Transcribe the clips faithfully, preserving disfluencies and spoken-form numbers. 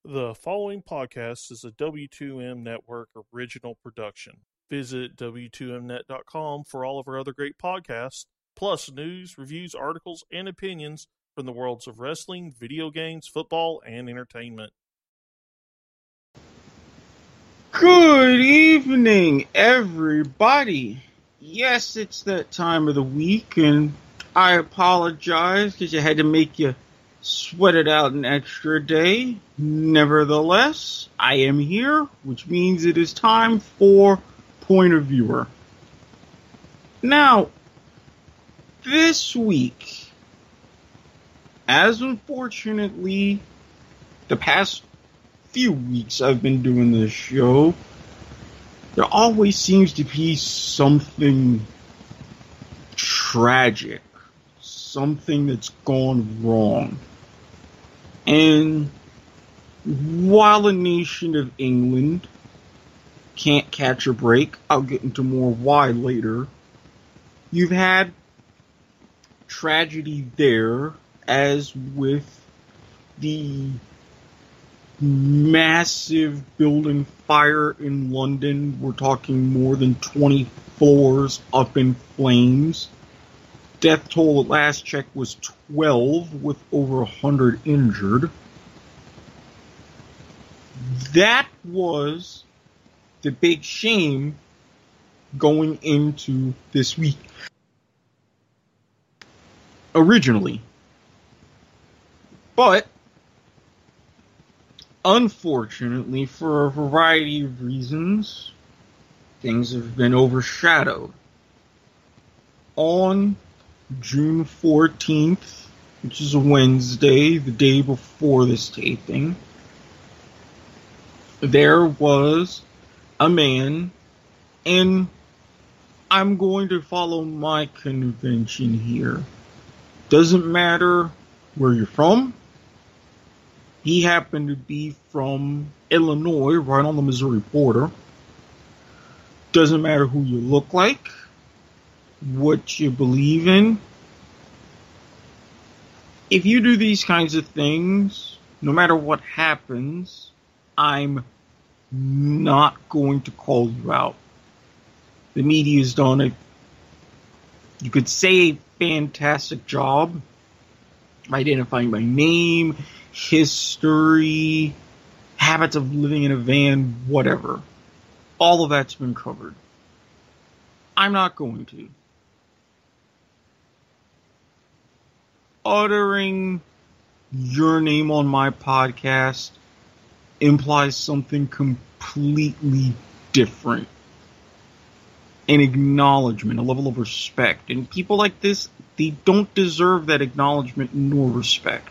The following podcast is a W two M Network original production. Visit W two M net dot com for all of our other great podcasts, plus news, reviews, articles, and opinions from the worlds of wrestling, video games, football, and entertainment. Good evening, everybody. Yes, it's that time of the week, and I apologize because I had to make you sweat it out an extra day. Nevertheless, I am here, which means it is time for Point of Viewer. Now, this week, as unfortunately the past few weeks I've been doing this show, there always seems to be something tragic, something that's gone wrong. And while the nation of England can't catch a break, I'll get into more why later, you've had tragedy there, as with the massive building fire in London. We're talking more than twenty floors up in flames. Death toll at last check was twelve, with over one hundred injured. That was the big shame going into this week. Originally. But unfortunately, for a variety of reasons, things have been overshadowed. On June fourteenth, which is a Wednesday, the day before this taping, there was a man, and I'm going to follow my convention here. Doesn't matter where you're from. He happened to be from Illinois, right on the Missouri border. Doesn't matter who you look like, what you believe in. If you do these kinds of things, no matter what happens, I'm not going to call you out. The media's done a, you could say, a fantastic job identifying by name, history, habits of living in a van, whatever. All of that's been covered. I'm not going to. Uttering your name on my podcast implies something completely different. An acknowledgement, a level of respect. And people like this, they don't deserve that acknowledgement nor respect.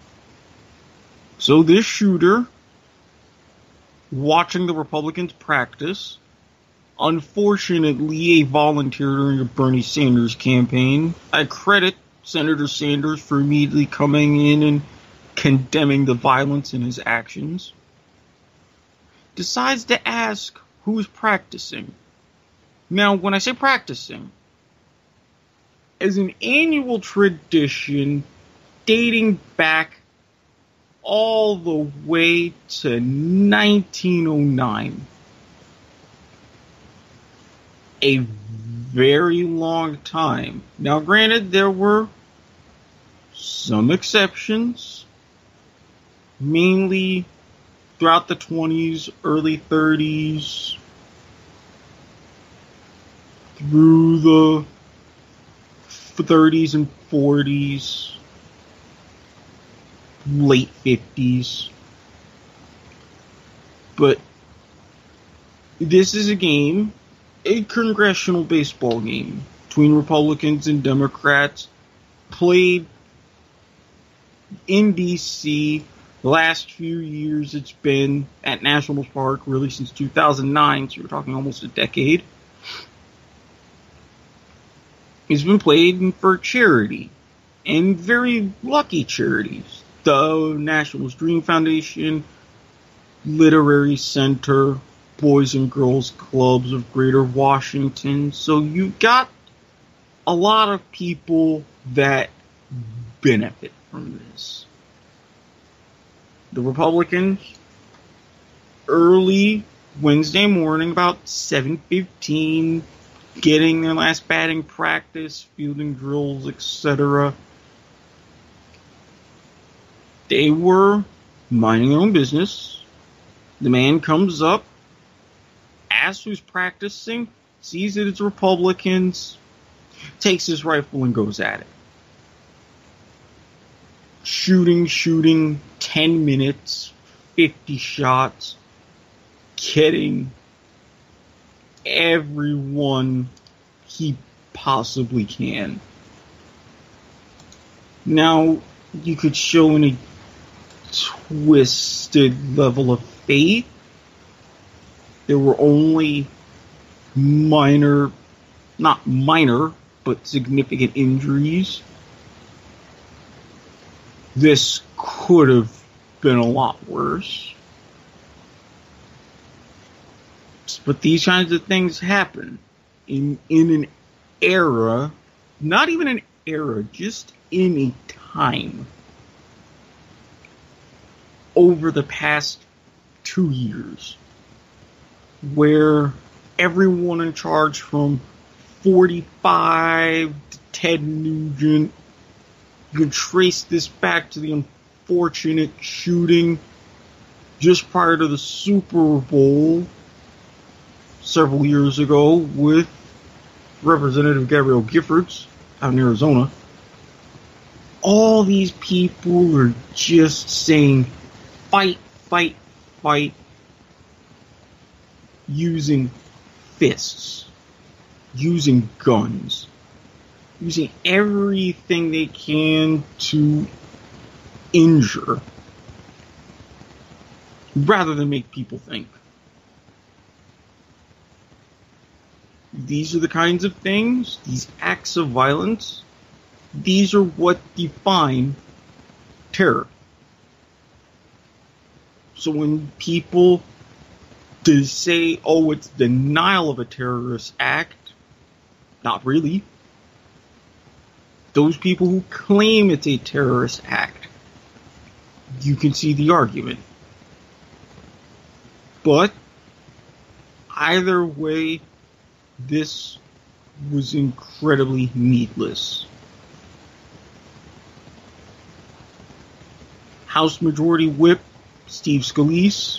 So this shooter, watching the Republicans practice, unfortunately a volunteer during the Bernie Sanders campaign. I credit Senator Sanders for immediately coming in and condemning the violence in his actions. Decides to ask who's practicing. Now, when I say practicing, as an annual tradition dating back all the way to nineteen oh nine. A very long time. Now, granted, there were some exceptions, mainly throughout the twenties, early thirties, through the thirties and forties, late fifties. But this is a game, a congressional baseball game between Republicans and Democrats, played in D C. The last few years it's been at Nationals Park, really since two thousand nine, so we're talking almost a decade. It's been played for charity, and very lucky charities. The Nationals Dream Foundation, Literary Center, Boys and Girls Clubs of Greater Washington. So you got a lot of people that benefit from this. The Republicans early Wednesday morning, about seven fifteen, getting their last batting practice, fielding drills, et cetera. They were minding their own business. The man comes up, asks who's practicing, sees that it's Republicans, takes his rifle and goes at it. Shooting, shooting, ten minutes, fifty shots, getting everyone he possibly can. Now, you could show any twisted level of fate. There were only minor, not minor, but significant injuries. This could have been a lot worse. But these kinds of things happen in in an era, not even an era, just in a time over the past two years where everyone in charge from forty-five to Ted Nugent, you can trace this back to the unfortunate shooting just prior to the Super Bowl several years ago with Representative Gabrielle Giffords out in Arizona. All these people are just saying fight, fight, fight, using fists, using guns, using everything they can to injure rather than make people think. These are the kinds of things, these acts of violence, these are what define terror. So when people to say, oh, it's denial of a terrorist act, not really. Those people who claim it's a terrorist act, you can see the argument. But either way, this was incredibly needless. House Majority Whip Steve Scalise,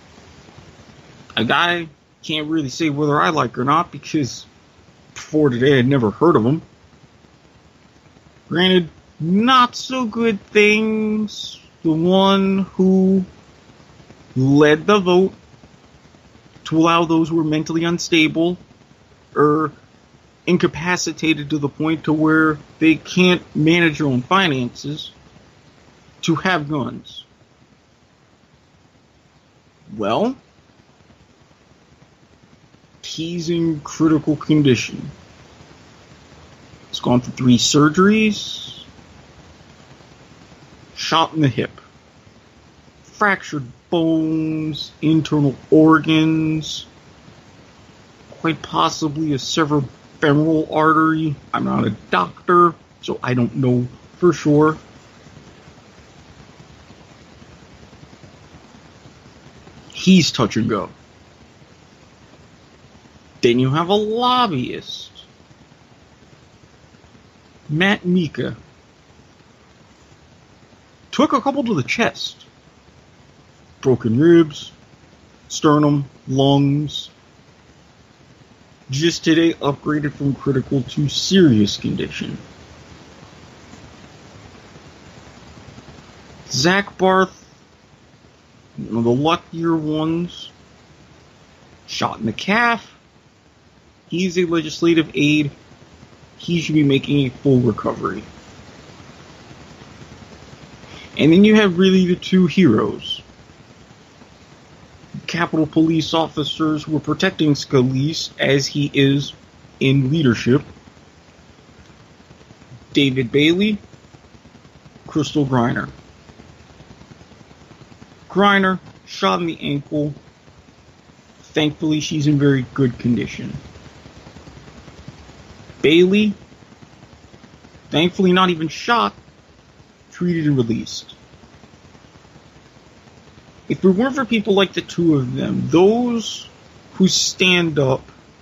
a guy can't really say whether I like or not because before today I'd never heard of him. Granted, not so good things. The one who led the vote to allow those who were mentally unstable or incapacitated to the point to where they can't manage their own finances to have guns. Well, he's in critical condition. He's gone through three surgeries, shot in the hip, fractured bones, internal organs, quite possibly a severed femoral artery. I'm not a doctor, so I don't know for sure. He's touch and go. Then you have a lobbyist, Matt Mika. Took a couple to the chest. Broken ribs, sternum, lungs. Just today upgraded from critical to serious condition. Zach Barth, one of the luckier ones, shot in the calf. He's a legislative aide. He should be making a full recovery. And then you have really the two heroes. Capitol Police officers who are protecting Scalise as he is in leadership. David Bailey, Crystal Griner. Griner, shot in the ankle. Thankfully, she's in very good condition. Bailey, thankfully not even shot, treated and released. if it weren't for people like the two of them, those who stand up,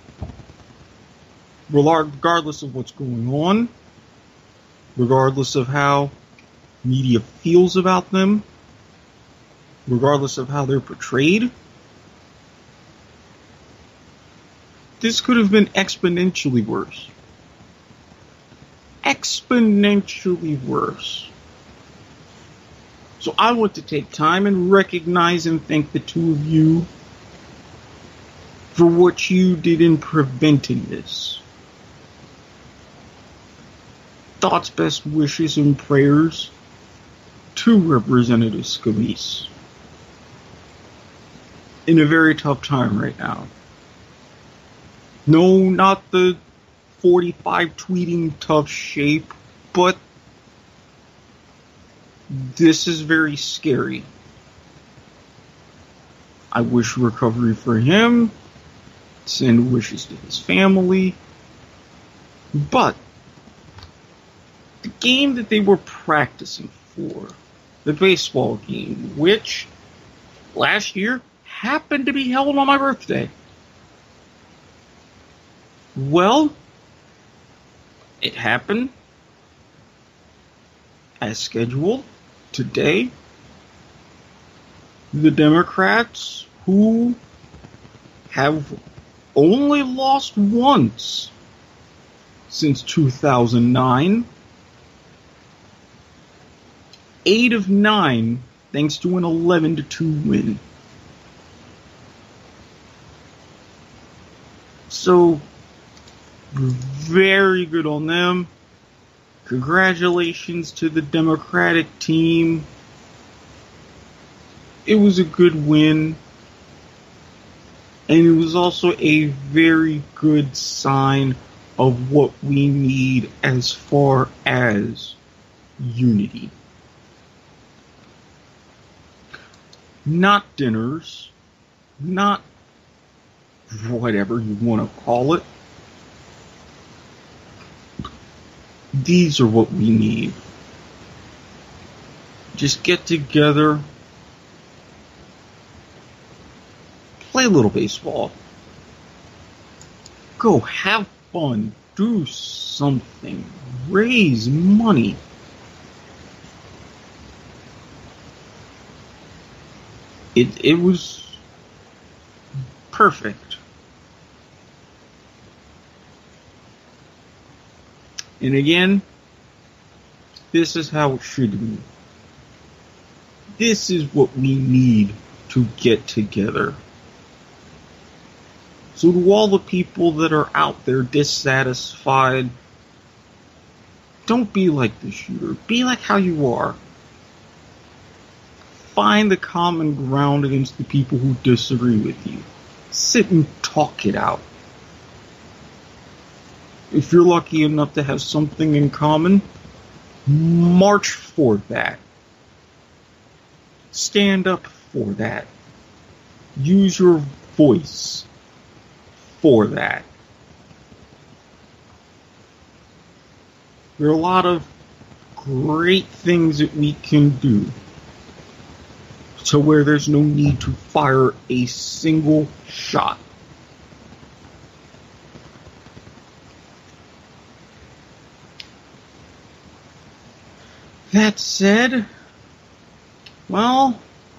regardless of what's going on, regardless of how media feels about them, regardless of how they're portrayed, this could have been exponentially worse. Exponentially worse. So I want to take time and recognize and thank the two of you for what you did in preventing this. Thoughts, best wishes, and prayers to Representative Scalise in a very tough time right now. No, not the forty-five tweeting tough shape, but this is very scary. I wish recovery for him, send wishes to his family, but the game that they were practicing for, the baseball game, which last year happened to be held on my birthday. Well, it happened as scheduled today. The Democrats, who have only lost once since two thousand nine, eight of nine, thanks to an eleven to two win. So, very good on them. Congratulations to the Democratic team. It was a good win. And it was also a very good sign of what we need as far as unity. Not dinners, not whatever you want to call it. These are what we need. Just get together, play a little baseball, go have fun, do something, raise money. It it was perfect. And again, this is how it should be. This is what we need to get together. So to all the people that are out there dissatisfied, don't be like the shooter. Be like how you are. Find the common ground against the people who disagree with you. Sit and talk it out. If you're lucky enough to have something in common, march for that. Stand up for that. Use your voice for that. There are a lot of great things that we can do to where there's no need to fire a single shot. That said, well,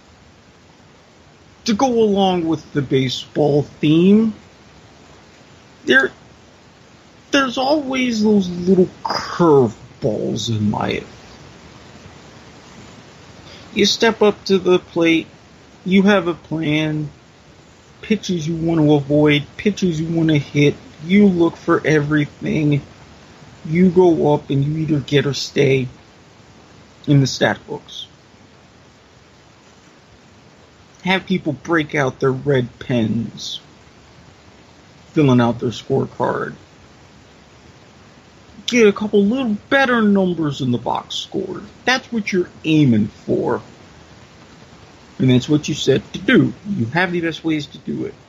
to go along with the baseball theme, there, there's always those little curveballs in life. You step up to the plate, you have a plan, pitches you want to avoid, pitches you want to hit, you look for everything, you go up and you either get or stay in the stat books. Have people break out their red pens, filling out their scorecard. Get a couple little better numbers in the box score. That's what you're aiming for. And that's what you said to do. You have the best ways to do it.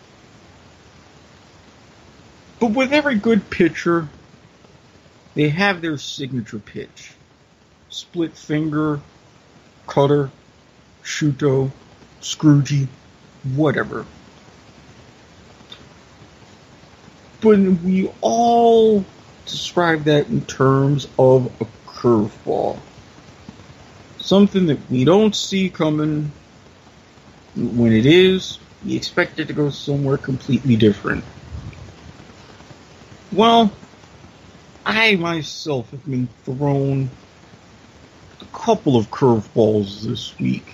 But with every good pitcher, they have their signature pitch. Split finger, cutter, shuto, Scroogey, whatever. But we all describe that in terms of a curveball. Something that we don't see coming. When it is, we expect it to go somewhere completely different. Well, I myself have been thrown a couple of curveballs this week.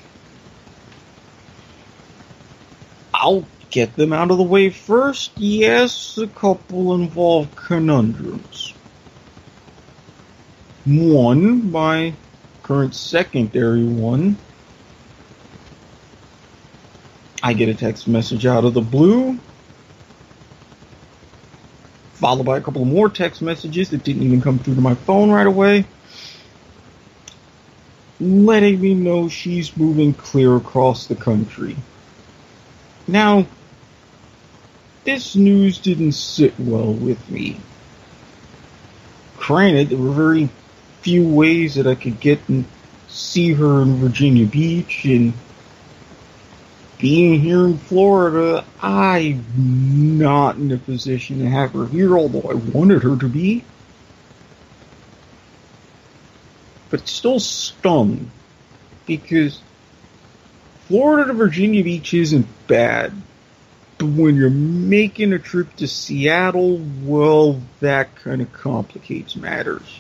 I'll get them out of the way first. Yes, a couple involve conundrums. One, my current secondary one, I get a text message out of the blue, followed by a couple of more text messages that didn't even come through to my phone right away, letting me know she's moving clear across the country. Now, this news didn't sit well with me. Granted, there were very few ways that I could get and see her in Virginia Beach, and being here in Florida, I'm not in a position to have her here, although I wanted her to be. But it still stung, because Florida to Virginia Beach isn't bad. But when you're making a trip to Seattle, well, that kind of complicates matters.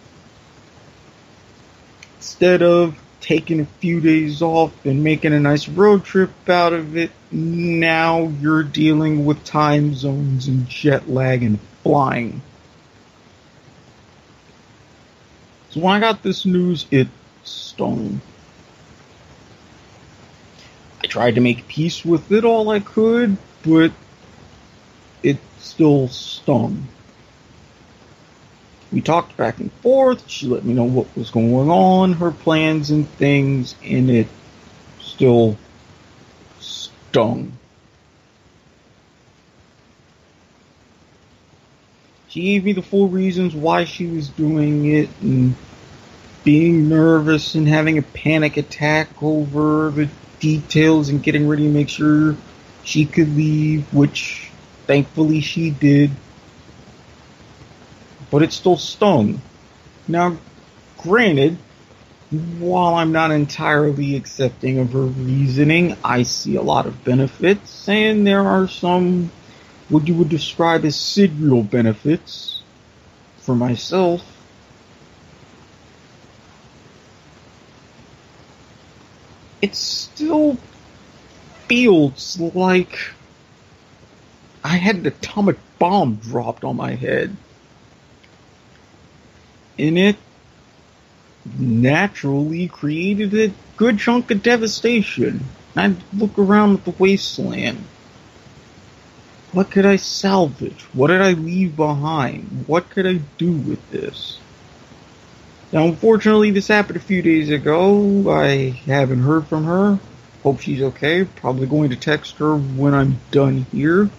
Instead of taking a few days off and making a nice road trip out of it, now you're dealing with time zones and jet lag and flying. So when I got this news, it stung. I tried to make peace with it all I could, but it still stung. We talked back and forth. She let me know what was going on, her plans and things, and it still stung. She gave me the full reasons why she was doing it, and being nervous and having a panic attack over the details and getting ready to make sure she could leave, which thankfully she did. But it still stung. Now, granted, while I'm not entirely accepting of her reasoning, I see a lot of benefits, and there are some what you would describe as sidereal benefits for myself. It still feels like I had an atomic bomb dropped on my head. And it naturally created a good chunk of devastation. I'd look around at the wasteland. What could I salvage? What did I leave behind? What could I do with this? Now, unfortunately, this happened a few days ago. I haven't heard from her. Hope she's okay. Probably going to text her when I'm done here.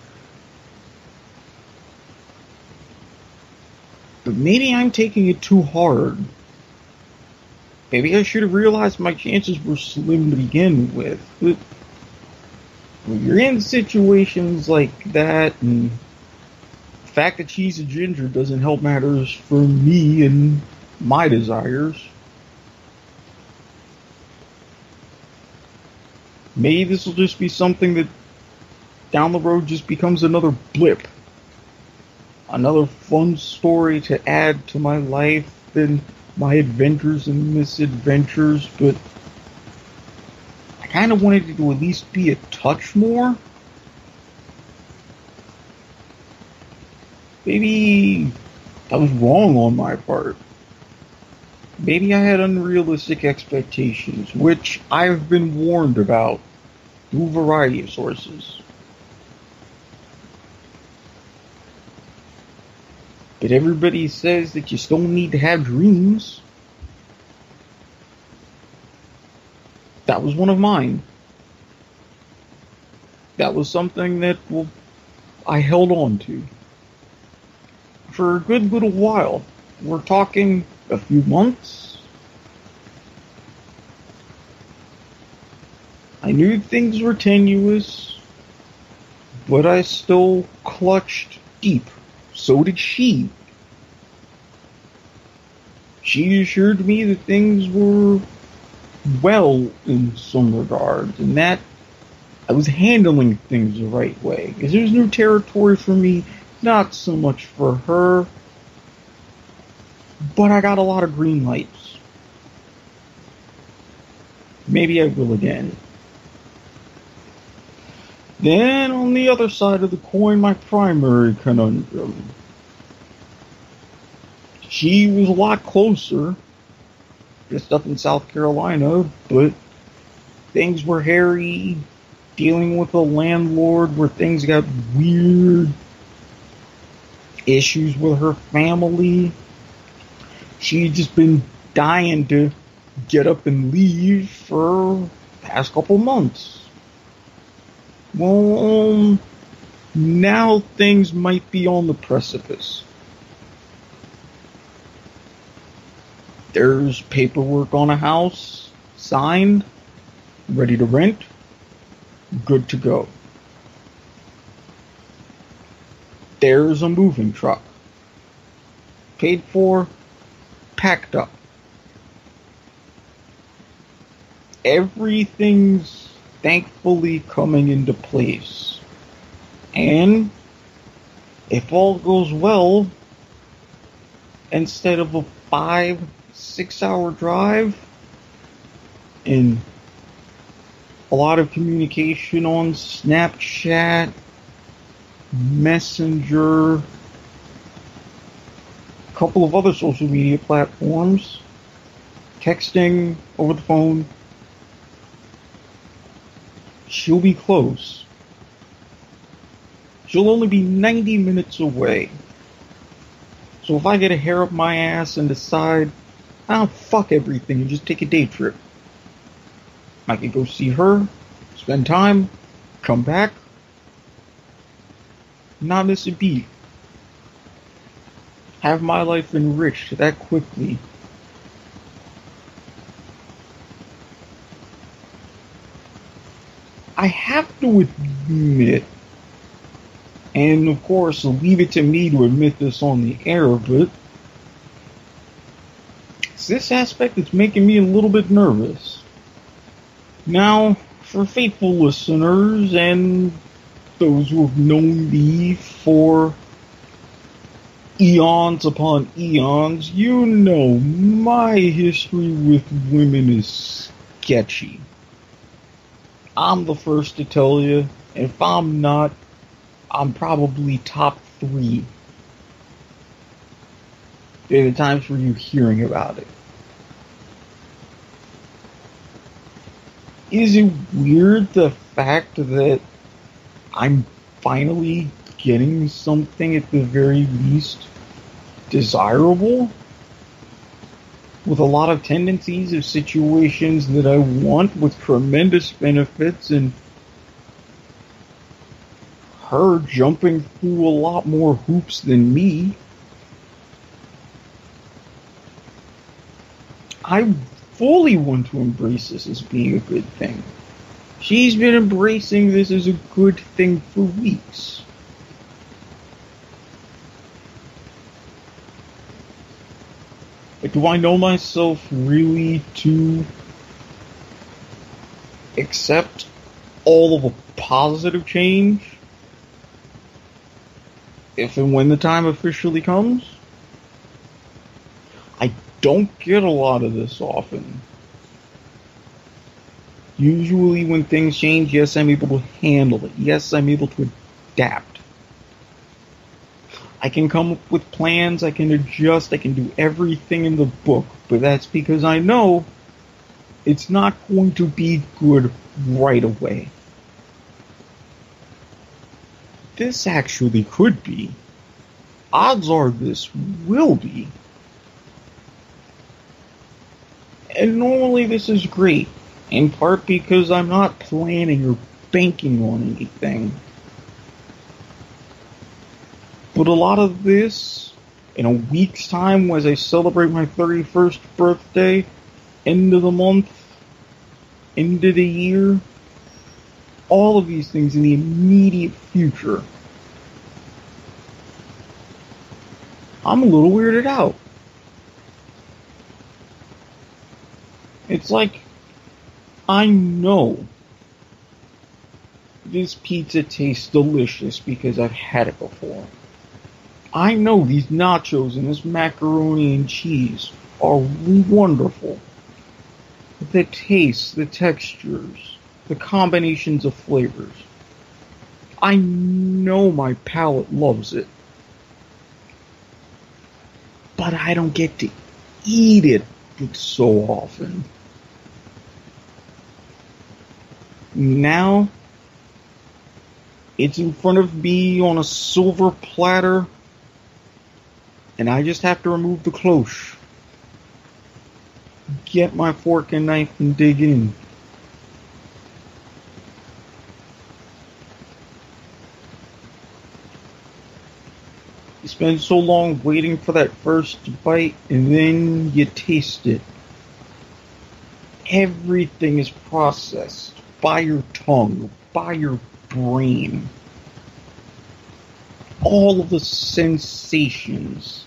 But maybe I'm taking it too hard. Maybe I should have realized my chances were slim to begin with. But when you're in situations like that, and the fact that she's a ginger doesn't help matters for me and my desires. Maybe this will just be something that down the road just becomes another blip. Another fun story to add to my life and my adventures and misadventures, but I kind of wanted it to at least be a touch more. Maybe I was wrong on my part. Maybe I had unrealistic expectations, which I've been warned about through a variety of sources. But everybody says that you still need to have dreams. That was one of mine. That was something that, well, I held on to for a good little while. We're talking a few months. I knew things were tenuous, but I still clutched deep. So did she. She assured me that things were well in some regards, and that I was handling things the right way. Because there's new territory for me, not so much for her, but I got a lot of green lights. Maybe I will again. Then, on the other side of the coin, my primary conundrum. She was a lot closer, just up in South Carolina, but things were hairy, dealing with a landlord where things got weird, issues with her family. She'd just been dying to get up and leave for the past couple months. Well, um, now things might be on the precipice. There's paperwork on a house, signed, ready to rent, good to go. There's a moving truck, paid for, packed up. Everything's thankfully coming into place. And if all goes well, instead of a five, six hour drive and a lot of communication on Snapchat, Messenger, a couple of other social media platforms, texting over the phone, she'll be close. She'll only be ninety minutes away. So if I get a hair up my ass and decide, I'll fuck everything and just take a day trip, I could go see her, spend time, come back, not miss a beat. Have my life enriched that quickly. I have to admit, and of course leave it to me to admit this on the air, but it's this aspect that's making me a little bit nervous. Now, for faithful listeners and those who have known me for eons upon eons, you know my history with women is sketchy. I'm the first to tell you, and if I'm not, I'm probably top three. There are the times for you hearing about it. Is it weird the fact that I'm finally getting something at the very least desirable? With a lot of tendencies of situations that I want with tremendous benefits, and her jumping through a lot more hoops than me. I fully want to embrace this as being a good thing. She's been embracing this as a good thing for weeks. But do I know myself really to accept all of a positive change if and when the time officially comes? I don't get a lot of this often. Usually when things change, yes, I'm able to handle it. Yes, I'm able to adapt. I can come up with plans, I can adjust, I can do everything in the book, but that's because I know it's not going to be good right away. This actually could be. Odds are this will be. And normally this is great, in part because I'm not planning or banking on anything. But a lot of this, in a week's time, as I celebrate my thirty-first birthday, end of the month, end of the year, all of these things in the immediate future, I'm a little weirded out. It's like, I know this pizza tastes delicious because I've had it before. I know these nachos and this macaroni and cheese are wonderful. The taste, the textures, the combinations of flavors. I know my palate loves it. But I don't get to eat it so often. Now, it's in front of me on a silver platter, and I just have to remove the cloche, get my fork and knife, and dig in. You spend so long waiting for that first bite, and then you taste it. Everything is processed by your tongue, by your brain. All of the sensations.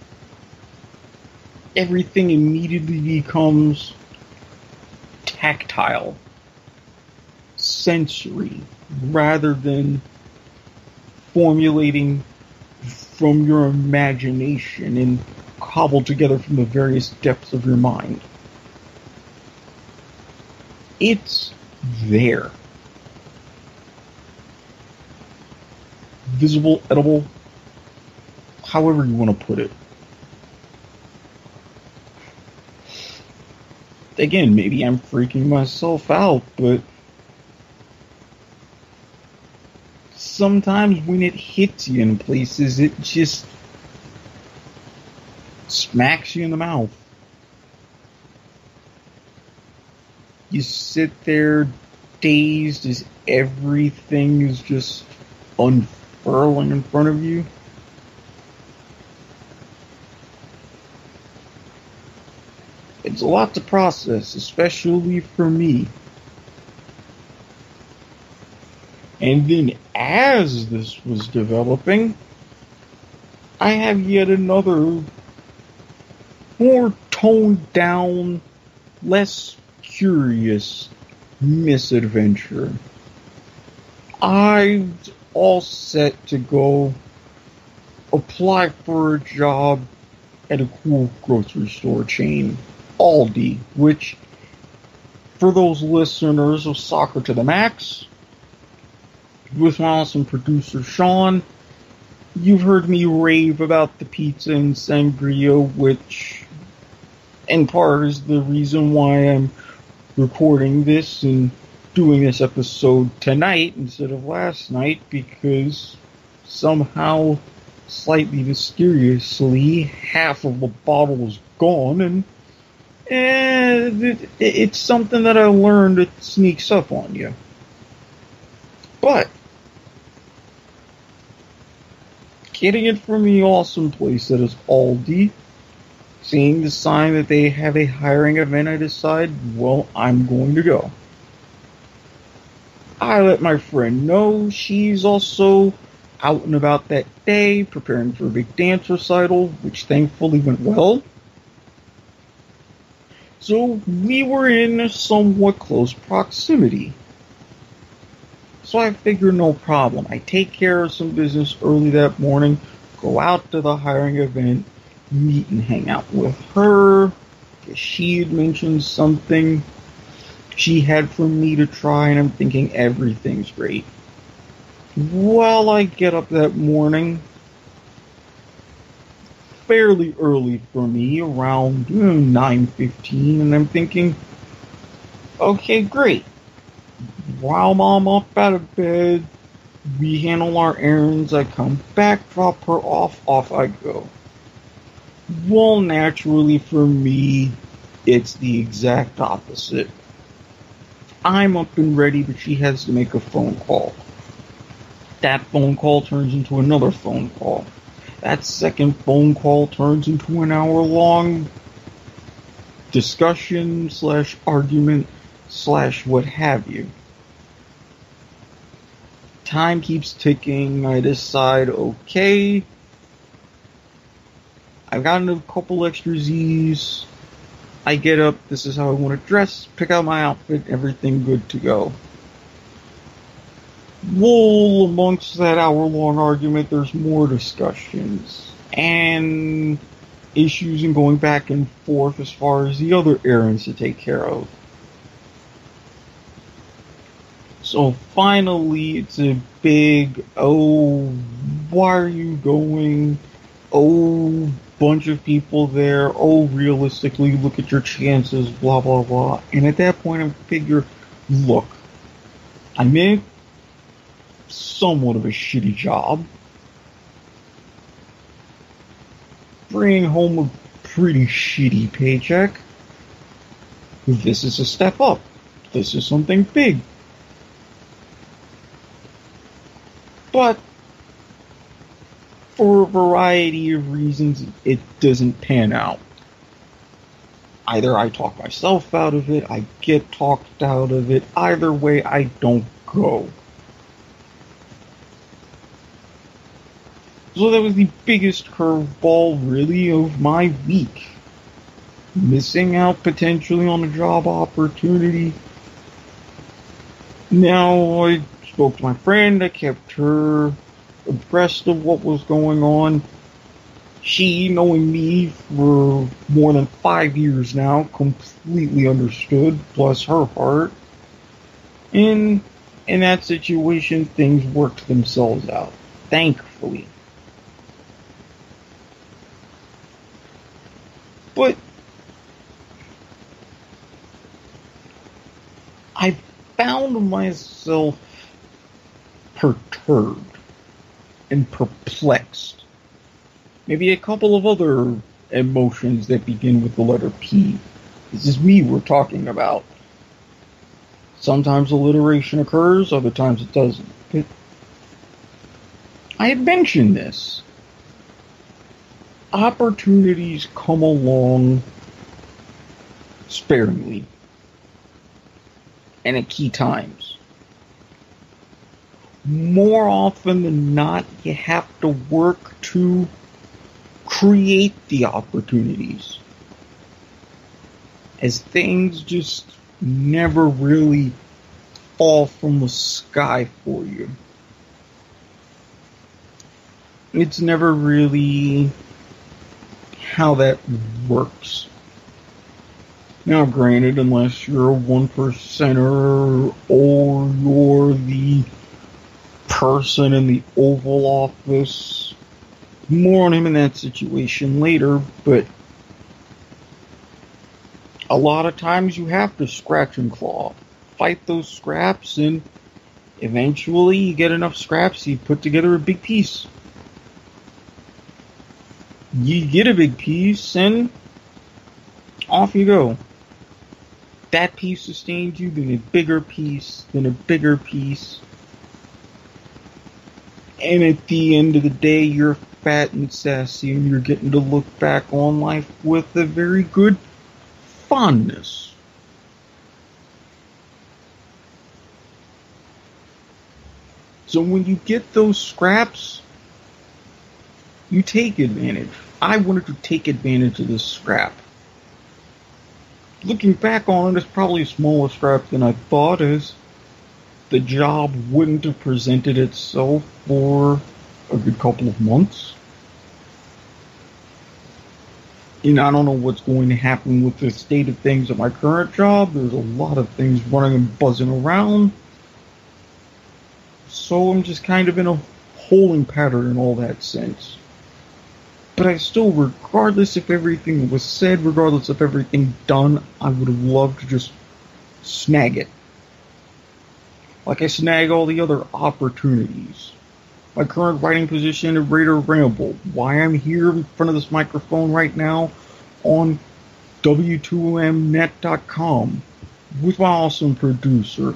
Everything immediately becomes tactile, sensory, rather than formulating from your imagination and cobbled together from the various depths of your mind. It's there. Visible, edible, however you want to put it. Again, maybe I'm freaking myself out, but sometimes when it hits you in places, it just smacks you in the mouth. You sit there dazed as everything is just unfurling in front of you. It's a lot to process, especially for me. And then as this was developing, I have yet another more toned down, less curious misadventure. I'm all set to go apply for a job at a cool grocery store chain, Aldi, which, for those listeners of Soccer to the Max, with my awesome producer Sean, you've heard me rave about the pizza and sangria, which in part is the reason why I'm recording this and doing this episode tonight instead of last night, because somehow, slightly mysteriously, half of the bottle is gone, and eh, it's something that I learned that sneaks up on you. But getting it from the awesome place that is Aldi, seeing the sign that they have a hiring event, I decide, well, I'm going to go. I let my friend know she's also out and about that day, preparing for a big dance recital, which thankfully went well. So we were in a somewhat close proximity. So I figured no problem. I take care of some business early that morning, go out to the hiring event, meet and hang out with her. She had mentioned something she had for me to try, and I'm thinking everything's great. Well, I get up that morning, fairly early for me, around nine fifteen, and I'm thinking, okay, great. While Mom up out of bed, we handle our errands, I come back, drop her off, off I go. Well, naturally for me, it's the exact opposite. I'm up and ready, but she has to make a phone call. That phone call turns into another phone call. That second phone call turns into an hour-long discussion slash argument slash what have you. time keeps ticking. I decide, okay, I've gotten a couple extra Z's. I get up, this is how I want to dress, pick out my outfit, everything good to go. Well, amongst that hour-long argument, there's more discussions and issues and going back and forth as far as the other errands to take care of. So finally, it's a big, oh, why are you going? Oh, bunch of people there. Oh, realistically, look at your chances, blah, blah, blah. And at that point, I figure, look, I'm in somewhat of a shitty job. Bringing home a pretty shitty paycheck. This is a step up. This is something big. But for a variety of reasons, it doesn't pan out. Either I talk myself out of it, I get talked out of it. Either way, I don't go. So that was the biggest curveball, really, of my week. Missing out potentially on a job opportunity. Now, I spoke to my friend, I kept her abreast of what was going on. She, knowing me for more than five years now, completely understood, bless her heart. And in that situation, things worked themselves out, thankfully. But I found myself perturbed and perplexed. Maybe a couple of other emotions that begin with the letter P. This is me we're talking about. Sometimes alliteration occurs, other times it doesn't. But I had mentioned this. Opportunities come along sparingly and at key times. More often than not, you have to work to create the opportunities, as things just never really fall from the sky for you. It's never really how that works. Now, granted, unless you're a one percenter or you're the person in the Oval Office, more on him in that situation later, but a lot of times you have to scratch and claw, fight those scraps, and eventually you get enough scraps, you put together a big piece. You get a big piece, and off you go. That piece sustains you, then a bigger piece, then a bigger piece. And at the end of the day, you're fat and sassy, and you're getting to look back on life with a very good fondness. So when you get those scraps, you take advantage. I wanted to take advantage of this scrap. Looking back on it, it's probably a smaller scrap than I thought, as the job wouldn't have presented itself for a good couple of months. And I don't know what's going to happen with the state of things at my current job. There's a lot of things running and buzzing around. So I'm just kind of in a holding pattern in all that sense. But I still, regardless if everything was said, regardless of everything done, I would have loved to just snag it. Like I snag all the other opportunities. My current writing position at Raider Ramble. Why I'm here in front of this microphone right now on W two M net dot com with my awesome producer.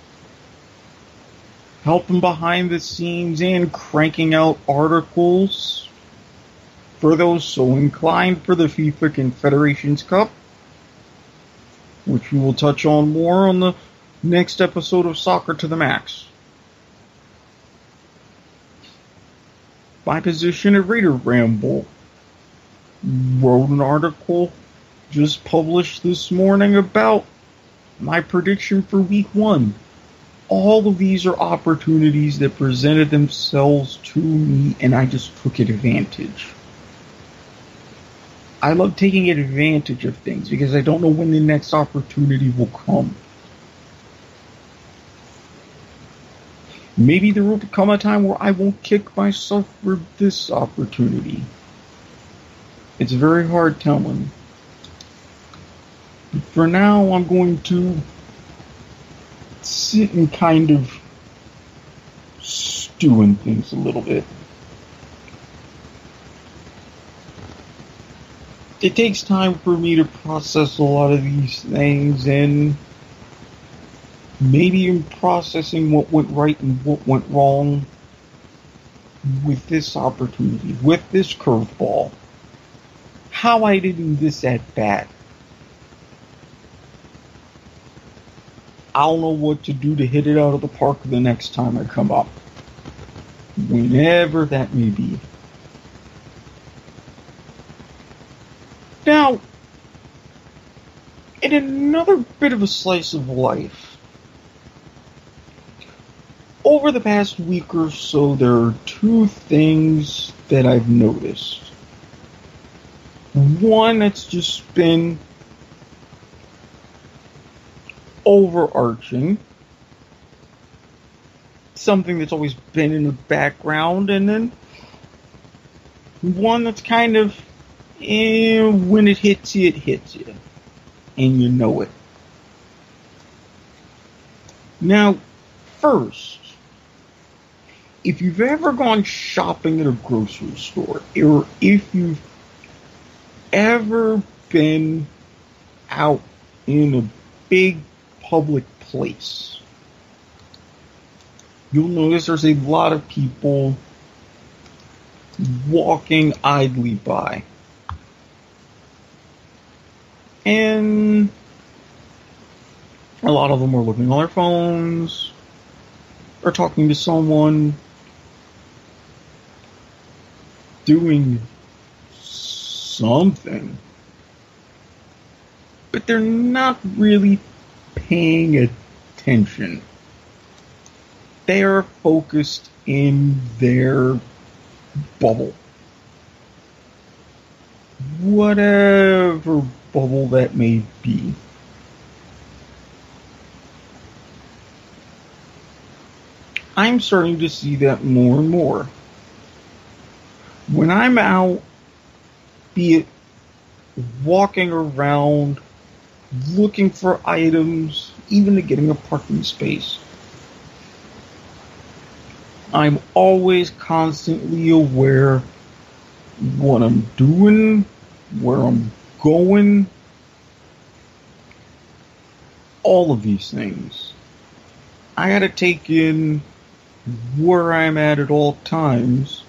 Helping behind the scenes and cranking out articles for those so inclined for the FIFA Confederations Cup, which we will touch on more on the next episode of Soccer to the Max. my position at Raider Ramble. Wrote an article just published this morning about my prediction for week one. All of these are opportunities that presented themselves to me, and I just took advantage. I love taking advantage of things because I don't know when the next opportunity will come. Maybe there will come a time where I won't kick myself for this opportunity. It's very hard telling. But for now, I'm going to sit and kind of stew in things a little bit. It takes time for me to process a lot of these things, and maybe in processing what went right and what went wrong with this opportunity, with this curveball, how I did in this at bat. I'll know what to do to hit it out of the park the next time I come up, whenever that may be. Now, in another bit of a slice of life, over the past week or so, there are two things that I've noticed. One that's just been overarching, something that's always been in the background, and then one that's kind of, eh, when it hits you, it hits you, and you know it. Now, first, if you've ever gone shopping at a grocery store, or if you've ever been out in a big public place, you'll notice there's a lot of people walking idly by. And a lot of them are looking on their phones, or talking to someone, doing something. But they're not really paying attention. They are focused in their bubble. Whatever bubble that may be. I'm starting to see that more and more. When I'm out, be it walking around, looking for items, even to getting a parking space, I'm always constantly aware what I'm doing, where I'm going, all of these things. I gotta take in where I'm at at all times,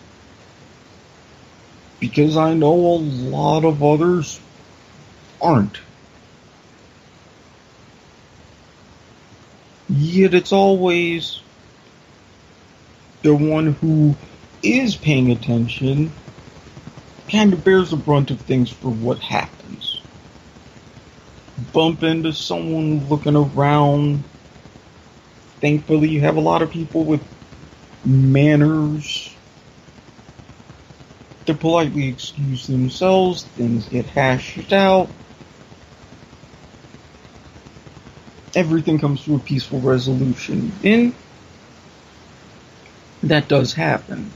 because I know a lot of others aren't. Yet it's always the one who is paying attention kind of bears the brunt of things for what happens. Bump into someone looking around. Thankfully, you have a lot of people with manners to politely excuse themselves. Things get hashed out. Everything comes to a peaceful resolution. And that does happen.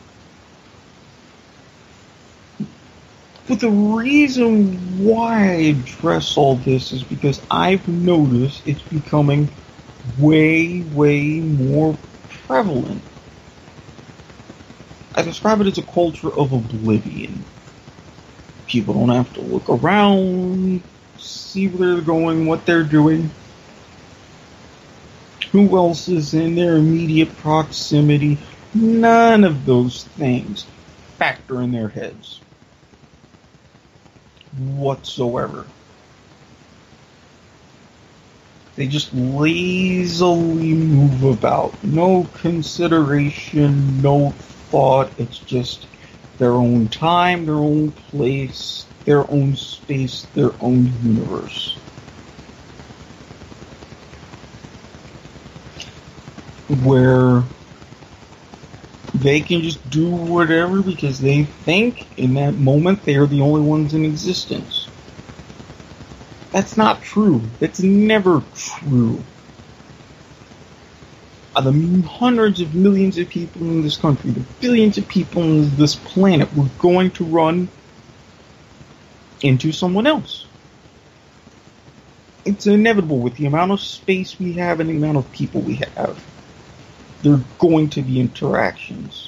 But the reason why I address all this is because I've noticed it's becoming way, way more prevalent. I describe it as a culture of oblivion. People don't have to look around, see where they're going, what they're doing, who else is in their immediate proximity. None of those things factor in their heads whatsoever. They just lazily move about. No consideration, no thought. It's just their own time, their own place, their own space, their own universe. Where they can just do whatever because they think in that moment they are the only ones in existence. That's not true. That's never true. Of the hundreds of millions of people in this country, the billions of people on this planet, we're going to run into someone else. It's inevitable with the amount of space we have and the amount of people we have. There are going to be interactions.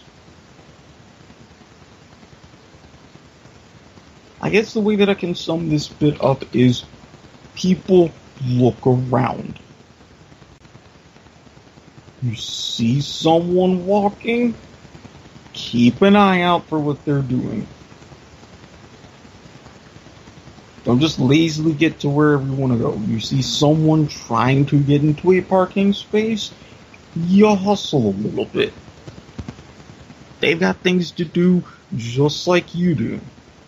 I guess the way that I can sum this bit up is people look around. You see someone walking, keep an eye out for what they're doing. Don't just lazily get to wherever you want to go. You see someone trying to get into a parking space, you hustle a little bit. They've got things to do just like you do.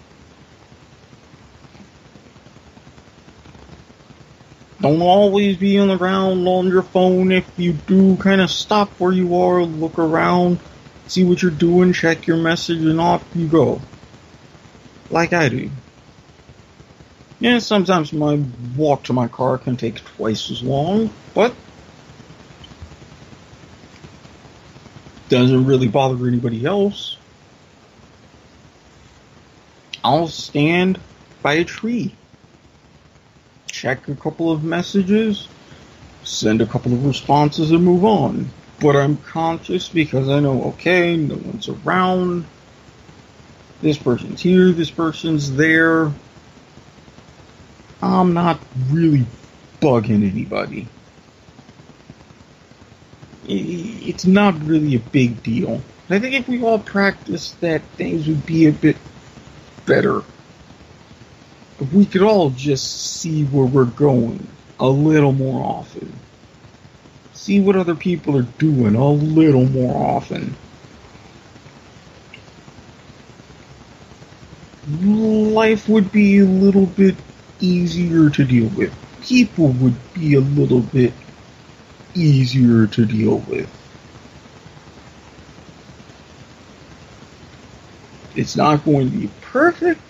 Don't always be on the ground on your phone. If you do, kind of stop where you are, look around, see what you're doing, check your message, and off you go. Like I do. Yeah, sometimes my walk to my car can take twice as long, but doesn't really bother anybody else. I'll stand by a tree, check a couple of messages, send a couple of responses, and move on. But I'm conscious because I know, okay, no one's around. This person's here, this person's there. I'm not really bugging anybody. It's not really a big deal. I think if we all practiced that, things would be a bit better. If we could all just see where we're going a little more often. See what other people are doing a little more often. Life would be a little bit easier to deal with. People would be a little bit easier to deal with. It's not going to be perfect,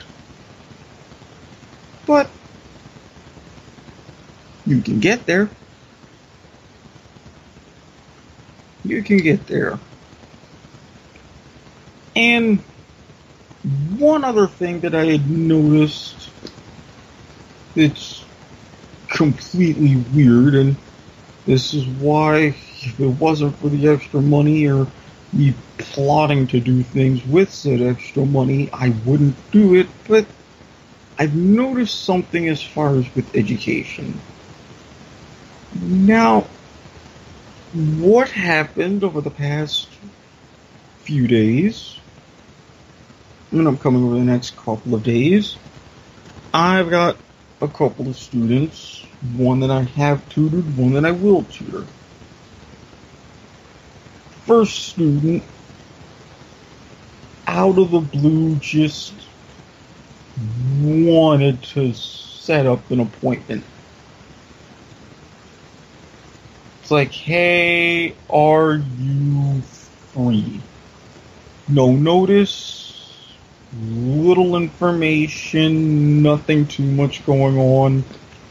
but you can get there. You can get there. And one other thing that I had noticed that's completely weird, and this is why, if it wasn't for the extra money or me plotting to do things with said extra money, I wouldn't do it, but I've noticed something as far as with education. Now, what happened over the past few days, and I'm coming over the next couple of days, I've got a couple of students, one that I have tutored, one that I will tutor. First student, out of the blue, just wanted to set up an appointment. It's like, hey, are you free? No notice, little information, nothing too much going on.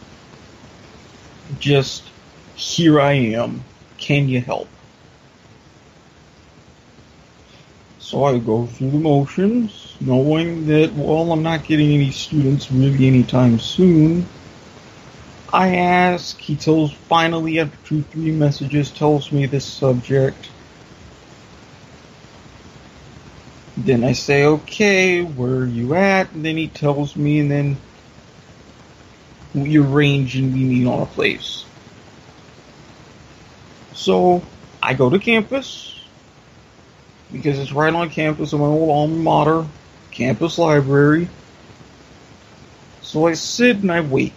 Just, here I am. Can you help? So I go through the motions, knowing that, well, I'm not getting any students really anytime soon. I ask, he tells, finally, after two, three messages, tells me this subject. Then I say, okay, where are you at? And then he tells me, and then we arrange and we meet on a place. So, I go to campus, because it's right on campus of my old alma mater, campus library. So I sit and I wait.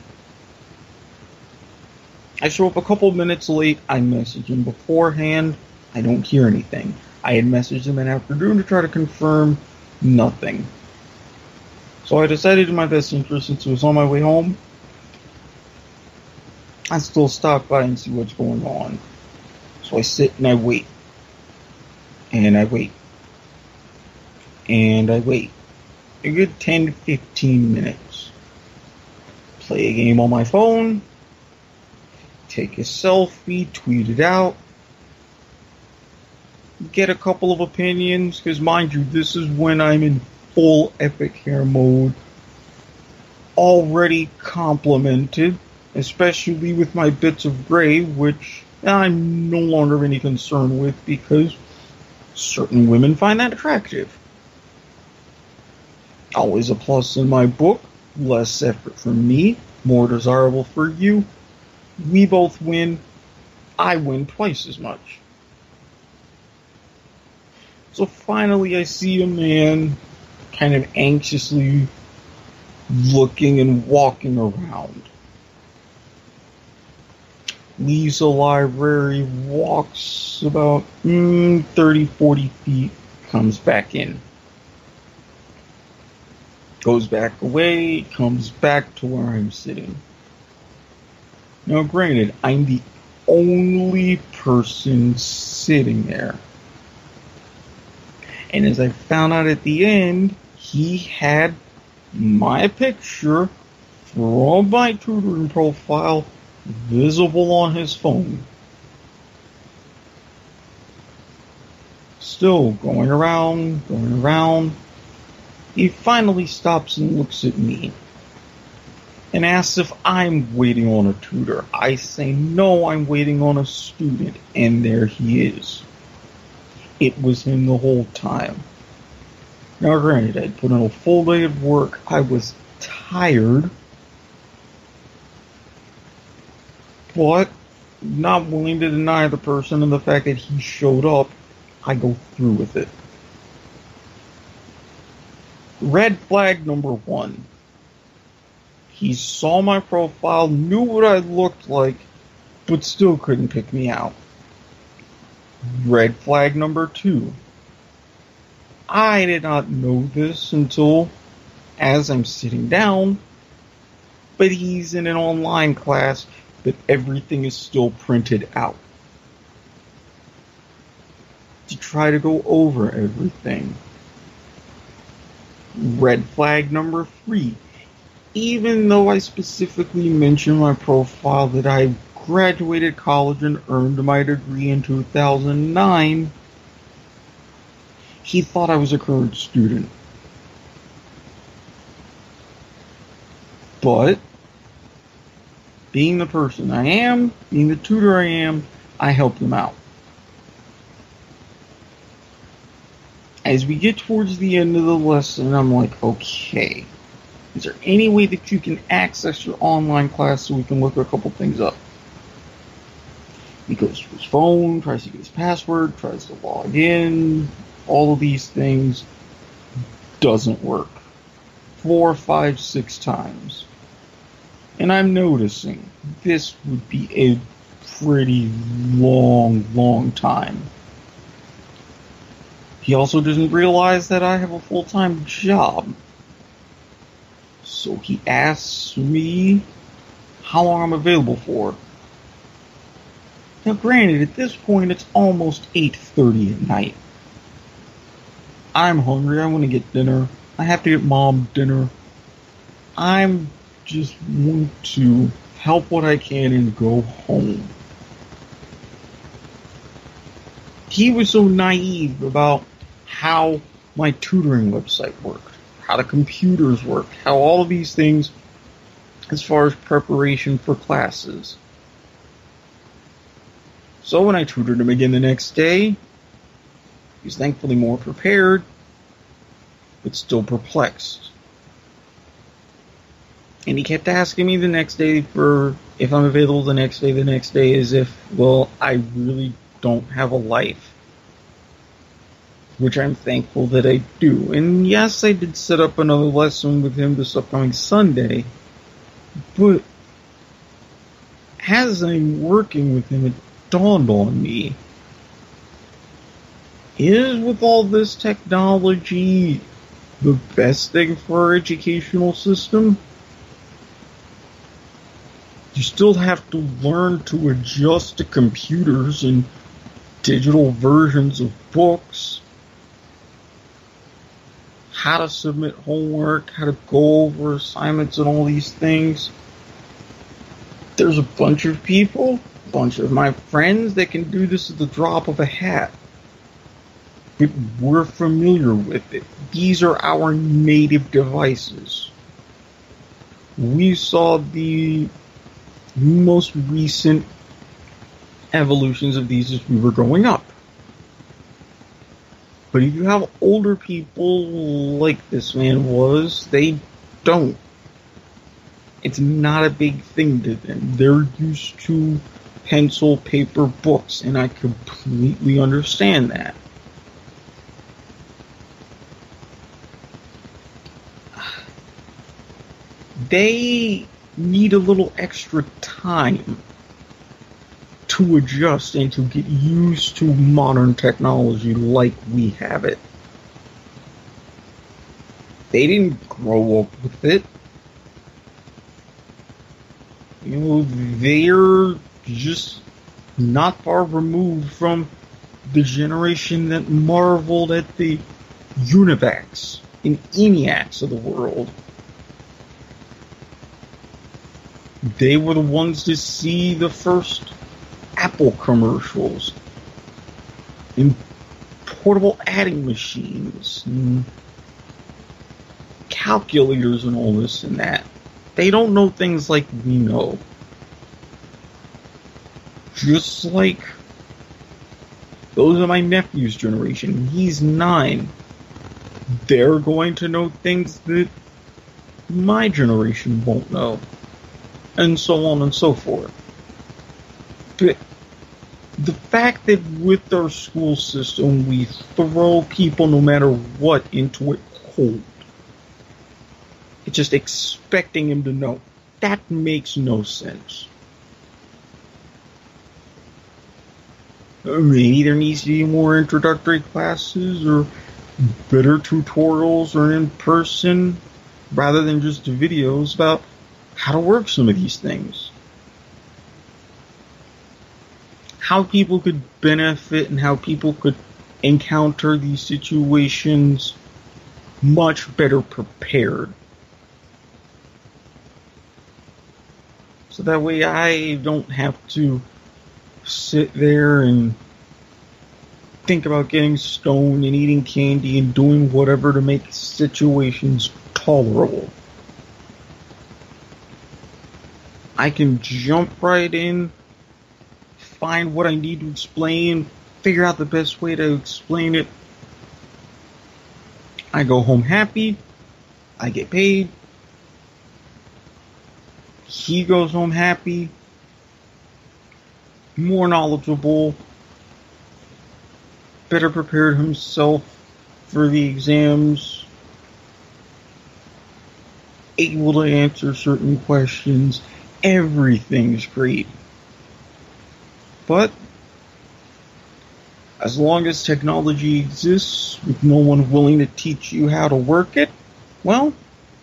I show up a couple minutes late, I message him beforehand, I don't hear anything. I had messaged him in the afternoon to try to confirm Nothing. So I decided in my best interest, since it was on my way home, I still stop by and see what's going on. So I sit and I wait. And I wait. And I wait. A good ten to fifteen minutes. Play a game on my phone. Take a selfie, tweet it out. Get a couple of opinions, because mind you, this is when I'm in full epic hair mode. Already complimented, especially with my bits of gray, which I'm no longer any concern with because certain women find that attractive. Always a plus in my book. Less effort for me, more desirable for you. We both win. I win twice as much. So finally I see a man kind of anxiously looking and walking around. Leaves the library, walks about mm, thirty, forty feet, comes back in. Goes back away, comes back to where I'm sitting. Now granted, I'm the only person sitting there. And as I found out at the end, he had my picture from my tutoring profile visible on his phone. Still going around, going around. He finally stops and looks at me and asks if I'm waiting on a tutor. I say no, I'm waiting on a student, and there he is. It was him the whole time. Now granted, I'd put in a full day of work. I was tired, but not willing to deny the person and the fact that he showed up. I go through with it. Red flag number one. He saw my profile, knew what I looked like, but still couldn't pick me out. Red flag number two. I did not know this until as I'm sitting down, but he's in an online class, but everything is still printed out. To try to go over everything. Red flag number three. Even though I specifically mentioned my profile that I graduated college and earned my degree in two thousand nine, he thought I was a current student. But, being the person I am, being the tutor I am, I helped him out. As we get towards the end of the lesson, I'm like, okay, is there any way that you can access your online class so we can look a couple things up? He goes to his phone, tries to get his password, tries to log in, all of these things. Doesn't work. Four, five, six times. And I'm noticing this would be a pretty long, long time. He also doesn't realize that I have a full-time job. So he asks me how long I'm available for. Now granted, at this point it's almost eight thirty at night. I'm hungry, I want to get dinner. I have to get mom dinner. I'm just want to help what I can and go home. He was so naive about how my tutoring website worked, how the computers worked, how all of these things as far as preparation for classes. So when I tutored him again the next day, he was thankfully more prepared, but still perplexed. And he kept asking me the next day for if I'm available the next day, the next day, as if, well, I really don't have a life. Which I'm thankful that I do. And yes, I did set up another lesson with him this upcoming Sunday, but as I'm working with him, it dawned on me, is with all this technology, the best thing for our educational system. You still have to learn to adjust to computers and digital versions of books, how to submit homework, how to go over assignments and all these things. There's a bunch of people, a bunch of my friends that can do this at the drop of a hat. But we're familiar with it. These are our native devices. We saw the most recent evolutions of these as we were growing up. But if you have older people like this man was, they don't. It's not a big thing to them. They're used to pencil, paper, books, and I completely understand that. They need a little extra time to adjust and to get used to modern technology like we have it. They didn't grow up with it. You know, they're just not far removed from the generation that marveled at the Univacs and ENIACs of the world. They were the ones to see the first Apple commercials and portable adding machines and calculators and all this and that. They don't know things like we know. Just like those are my nephew's generation. He's nine. They're going to know things that my generation won't know. And so on and so forth. But the fact that with our school system we throw people no matter what into it cold, it's just expecting him to know, that makes no sense. Maybe there needs to be more introductory classes or better tutorials or in person rather than just videos about how to work some of these things. How people could benefit and how people could encounter these situations much better prepared. So that way I don't have to sit there and think about getting stoned and eating candy and doing whatever to make situations tolerable. I can jump right in, find what I need to explain, figure out the best way to explain it. I go home happy, I get paid, he goes home happy, more knowledgeable, better prepared himself for the exams, able to answer certain questions. Everything's great. But as long as technology exists with no one willing to teach you how to work it, well,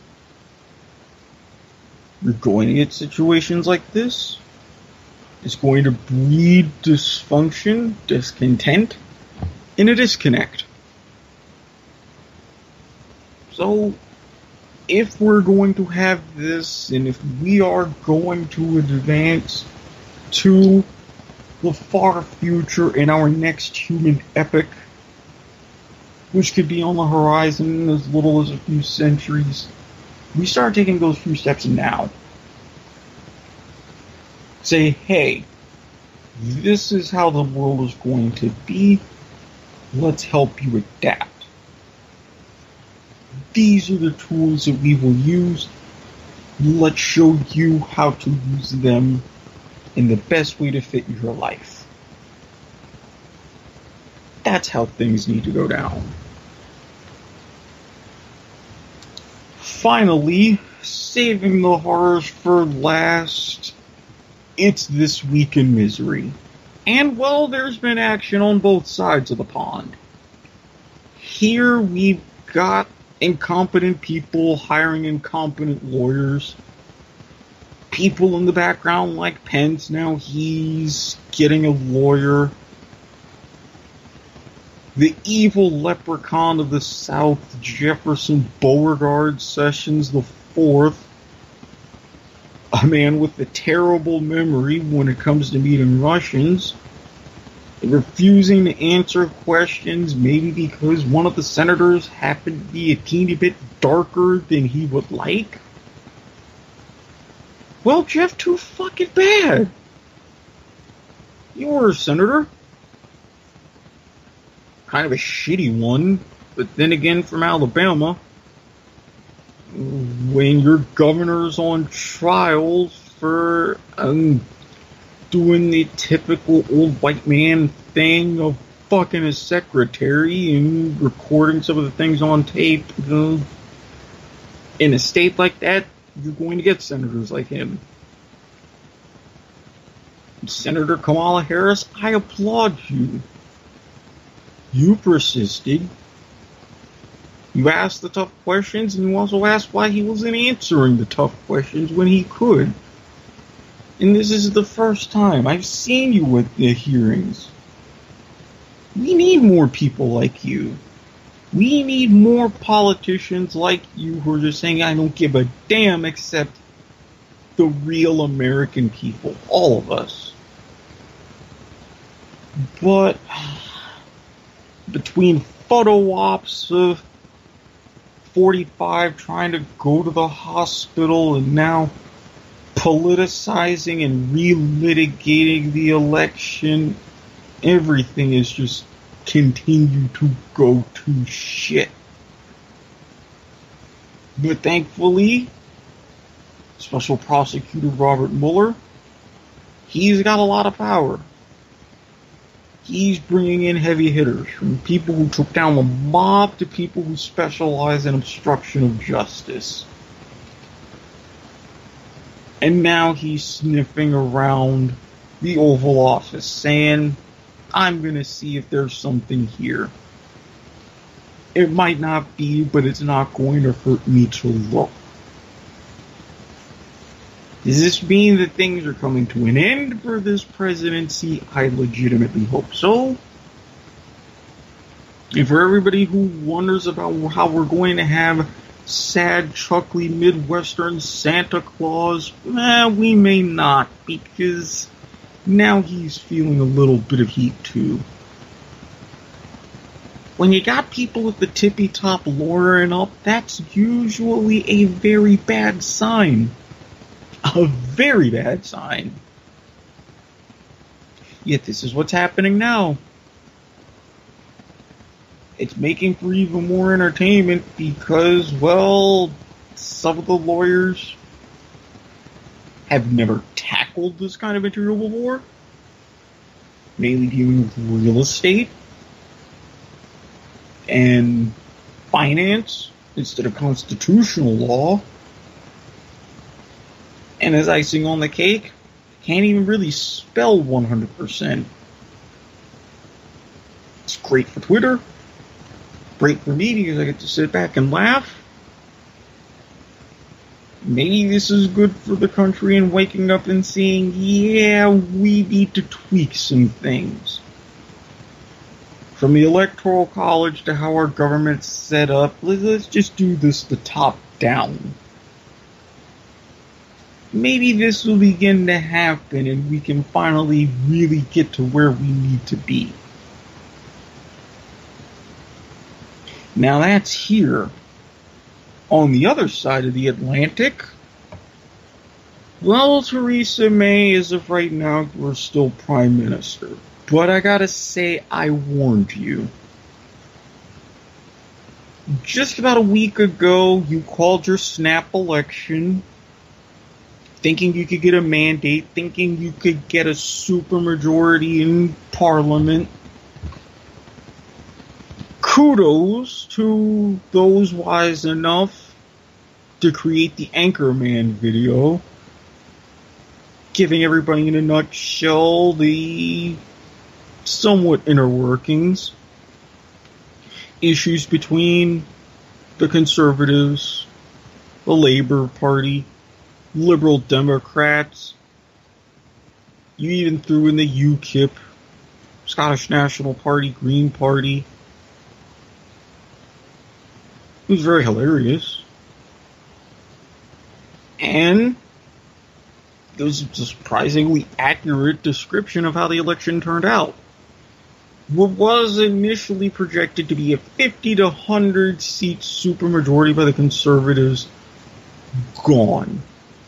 you're going to get situations like this. It's going to breed dysfunction, discontent, and a disconnect. So, if we're going to have this, and if we are going to advance to the far future in our next human epic, which could be on the horizon in as little as a few centuries, we start taking those few steps now. Say, hey, this is how the world is going to be. Let's help you adapt. These are the tools that we will use. Let's show you how to use them in the best way to fit your life. That's how things need to go down. Finally, saving the horrors for last, it's This Week in Misery. And, well, there's been action on both sides of the pond. Here we've got incompetent people hiring incompetent lawyers. People in the background like Pence, now he's getting a lawyer. The evil leprechaun of the South, Jefferson Beauregard Sessions the Fourth, a man with a terrible memory when it comes to meeting Russians, refusing to answer questions, maybe because one of the senators happened to be a teeny bit darker than he would like. Well, Jeff, too fucking bad. You were a senator. Kind of a shitty one, but then again from Alabama. When your governor's on trial for um, doing the typical old white man thing of fucking his secretary and recording some of the things on tape, you know, in a state like that, you're going to get senators like him. Senator Kamala Harris, I applaud you. You persisted. You asked the tough questions, and you also asked why he wasn't answering the tough questions when he could. And this is the first time I've seen you at the hearings. We need more people like you. We need more politicians like you who are just saying, I don't give a damn except the real American people. All of us. But between photo ops of forty-five trying to go to the hospital and now politicizing and relitigating the election, everything is just continue to go to shit. But thankfully, Special Prosecutor Robert Mueller, he's got a lot of power. He's bringing in heavy hitters, from people who took down the mob to people who specialize in obstruction of justice. And now he's sniffing around the Oval Office, saying, I'm going to see if there's something here. It might not be, but it's not going to hurt me to look. Does this mean that things are coming to an end for this presidency? I legitimately hope so. And for everybody who wonders about how we're going to have sad, chuckly, Midwestern Santa Claus, eh, we may not, because now he's feeling a little bit of heat too. When you got people at the tippy top lawyering up, that's usually a very bad sign. A very bad sign. Yet this is what's happening now. It's making for even more entertainment because, well, some of the lawyers have never tackled this kind of material before. Mainly dealing with real estate and finance instead of constitutional law. And as icing on the cake, can't even really spell one hundred percent. It's great for Twitter. Great for me because I get to sit back and laugh. Maybe this is good for the country and waking up and seeing, yeah, we need to tweak some things. From the Electoral College to how our government's set up, let's just do this the top down. Maybe this will begin to happen and we can finally really get to where we need to be. Now that's here. On the other side of the Atlantic, well, Theresa May, as of right now, we're still Prime Minister. But I gotta say, I warned you. Just about a week ago, you called your snap election, thinking you could get a mandate, thinking you could get a supermajority in Parliament. Kudos to those wise enough to create the Anchorman video, giving everybody in a nutshell the somewhat inner workings, issues between the Conservatives, the Labour Party, Liberal Democrats. You even threw in the U KIP, Scottish National Party, Green Party. It was very hilarious. And it was a surprisingly accurate description of how the election turned out. What was initially projected to be a fifty to one hundred seat supermajority by the Conservatives, gone.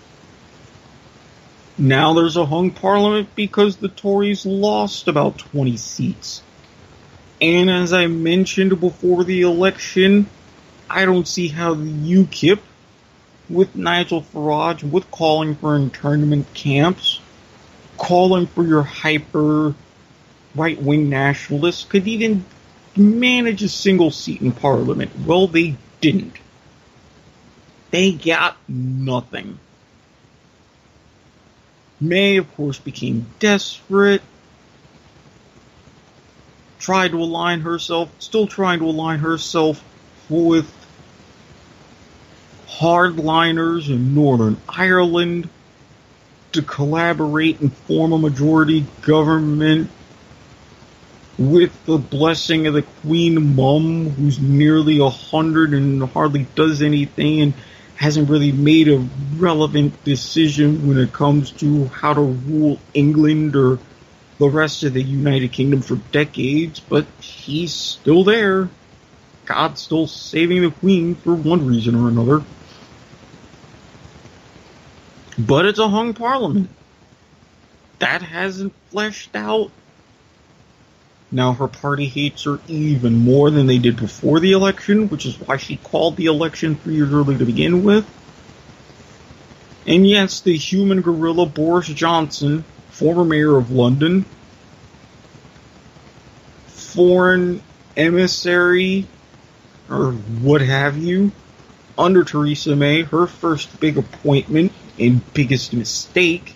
Now there's a hung parliament because the Tories lost about twenty seats. And as I mentioned before the election, I don't see how the U KIP, with Nigel Farage, with calling for internment camps, calling for your hyper right-wing nationalists, could even manage a single seat in Parliament. Well, they didn't. They got nothing. May, of course, became desperate, tried to align herself, still trying to align herself with hardliners in Northern Ireland to collaborate and form a majority government with the blessing of the Queen Mum, who's nearly a hundred and hardly does anything and hasn't really made a relevant decision when it comes to how to rule England or the rest of the United Kingdom for decades, but he's still there. God's still saving the Queen for one reason or another. But it's a hung parliament. That hasn't fleshed out. Now her party hates her even more than they did before the election, which is why she called the election three years early to begin with. And yes, the human gorilla Boris Johnson, former mayor of London, foreign emissary, or what have you, under Theresa May, her first big appointment and biggest mistake.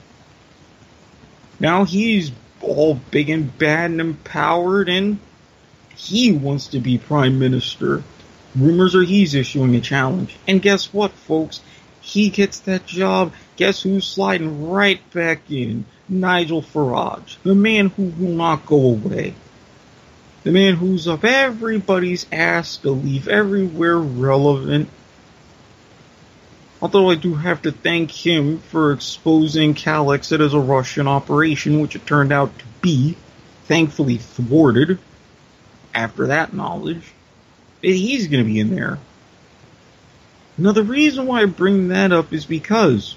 Now he's all big and bad and empowered, and he wants to be prime minister. Rumors are he's issuing a challenge. And guess what, folks? He gets that job. Guess who's sliding right back in? Nigel Farage, the man who will not go away. The man who's up everybody's ass to leave everywhere relevant. Although I do have to thank him for exposing Calexit as a Russian operation, which it turned out to be, thankfully thwarted after that knowledge. But he's going to be in there. Now the reason why I bring that up is because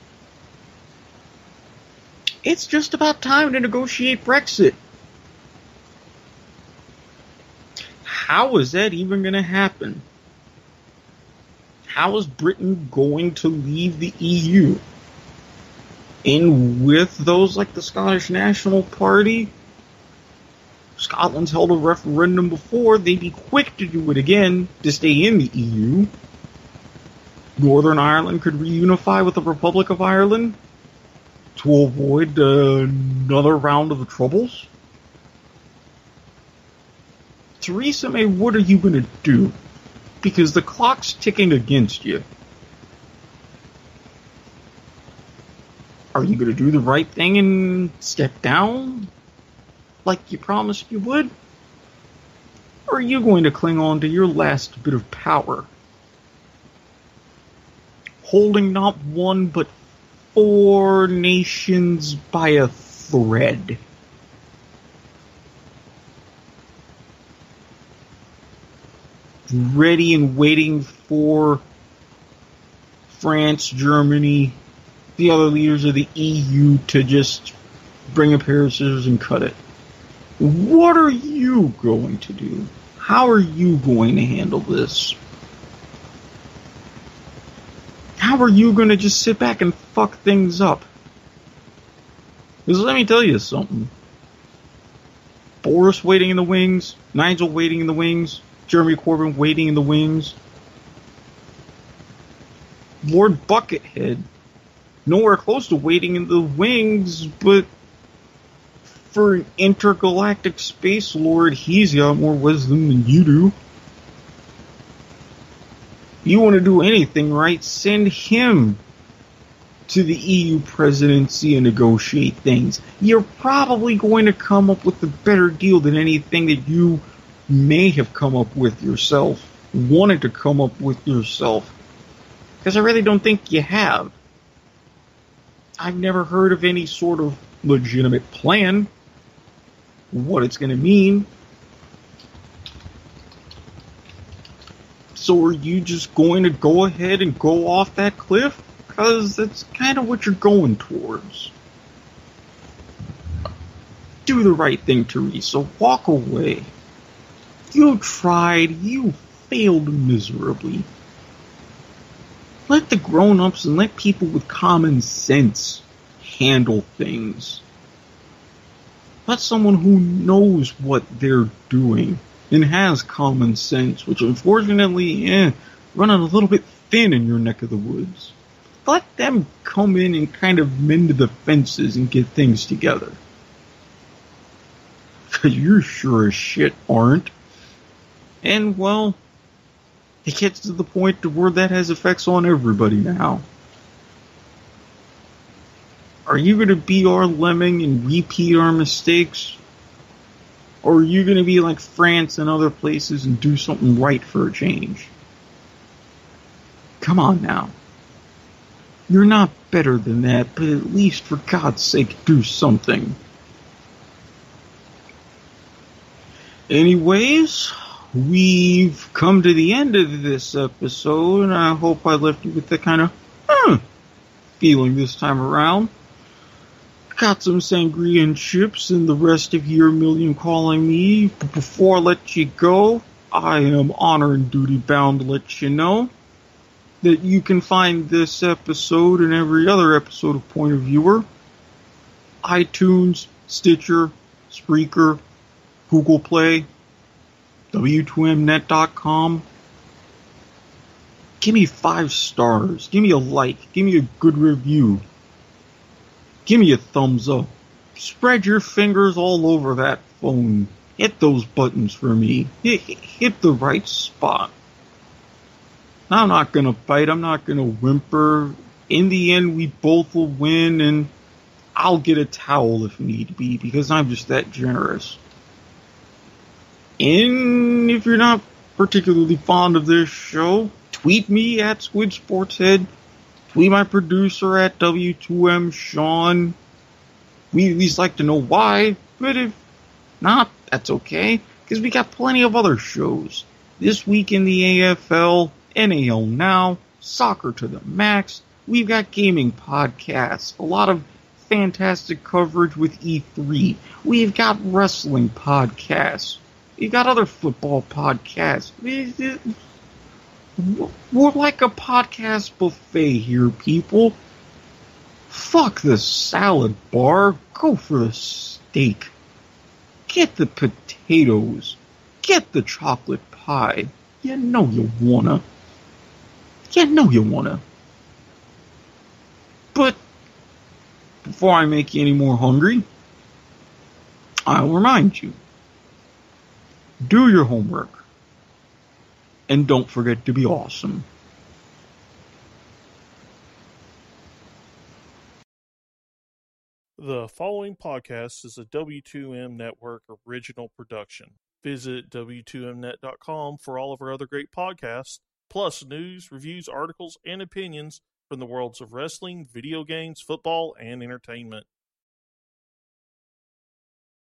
it's just about time to negotiate Brexit. How is that even going to happen? How is Britain going to leave the E U? And with those like the Scottish National Party, Scotland's held a referendum before, they'd be quick to do it again to stay in the E U. Northern Ireland could reunify with the Republic of Ireland to avoid uh, another round of the Troubles. Theresa May, what are you going to do? Because the clock's ticking against you. Are you going to do the right thing and step down like you promised you would? Or are you going to cling on to your last bit of power? Holding not one but four nations by a thread. Ready and waiting for France, Germany, the other leaders of the E U to just bring a pair of scissors and cut it. What are you going to do? How are you going to handle this? How are you going to just sit back and fuck things up? Because let me tell you something. Boris waiting in the wings, Nigel waiting in the wings, Jeremy Corbyn waiting in the wings. Lord Buckethead, nowhere close to waiting in the wings, but for an intergalactic space lord, he's got more wisdom than you do. you want to do anything right, send him to the E U presidency and negotiate things. You're probably going to come up with a better deal than anything that you may have come up with yourself, wanted to come up with yourself. Because I really don't think you have. I've never heard of any sort of legitimate plan, what it's going to mean. So are you just going to go ahead and go off that cliff? Because that's kind of what you're going towards. Do the right thing, Teresa. Walk away. You tried. You failed miserably. Let the grown-ups and let people with common sense handle things. Let someone who knows what they're doing and has common sense, which unfortunately, eh, running a little bit thin in your neck of the woods. Let them come in and kind of mend the fences and get things together. Because you sure as shit aren't. And, well, it gets to the point to where that has effects on everybody now. Are you going to be our lemming and repeat our mistakes? Or are you going to be like France and other places and do something right for a change? Come on now. You're not better than that, but at least, for God's sake, do something. Anyways, we've come to the end of this episode, and I hope I left you with that kind of hmm, feeling this time around. Got some sangria and chips, and the rest of your million calling me. But before I let you go, I am honor and duty bound to let you know that you can find this episode and every other episode of Point of Viewer, iTunes, Stitcher, Spreaker, Google Play, W two M net dot com. Give me five stars. Give me a like. Give me a good review. Give me a thumbs up. Spread your fingers all over that phone. Hit those buttons for me. Hit, hit the right spot. I'm not going to bite. I'm not going to whimper. In the end, we both will win, and I'll get a towel if need be, because I'm just that generous. And if you're not particularly fond of this show, tweet me at Squid Sports Head. Tweet my producer at W two M Sean. We at least like to know why, but if not, that's okay, because we got plenty of other shows. This week in the A F L, N A L Now, Soccer to the Max. We've got gaming podcasts, a lot of fantastic coverage with E three. We've got wrestling podcasts. We've got other football podcasts. We're like a podcast buffet here, people. Fuck the salad bar. Go for the steak. Get the potatoes. Get the chocolate pie. You know you wanna. You know you wanna. But before I make you any more hungry, I'll remind you. Do your homework. And don't forget to be awesome. The following podcast is a W two M Network original production. Visit W two M net dot com for all of our other great podcasts, plus news, reviews, articles, and opinions from the worlds of wrestling, video games, football, and entertainment.